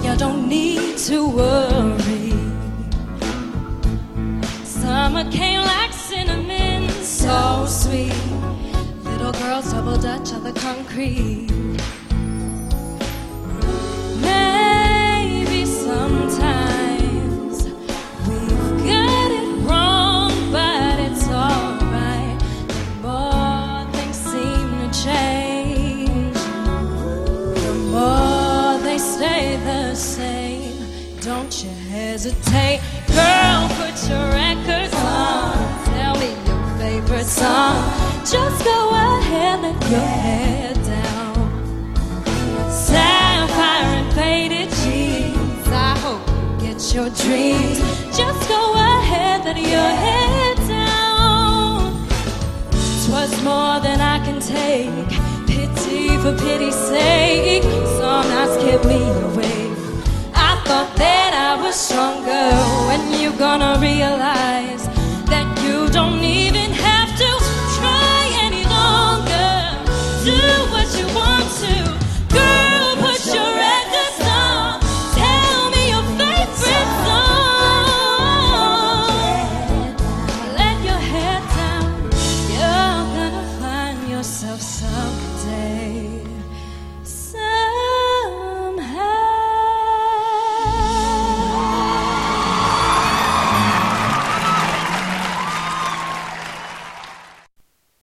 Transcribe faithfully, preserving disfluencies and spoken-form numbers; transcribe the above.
You don't need to worry. Summer came like cinnamon, so sweet. Little girls double dutch on the concrete. Maybe sometimes we've got it wrong, but it's alright. The more things seem to change, the more they stay the same. Don't you hesitate, girl, put your records on. Tell me your favorite song. Just go ahead, let your head down. Sapphire and faded jeans, I hope you get your dreams. Just go ahead, let your head down. 'Twas more than I can take, pity for pity's sake. Some nights kept me awake. I thought that I was stronger. When you gonna realize that you don't even have to try any longer? Do what you want to. Girl, put your records on. Tell me your favorite song. Let your head down. You're gonna find yourself some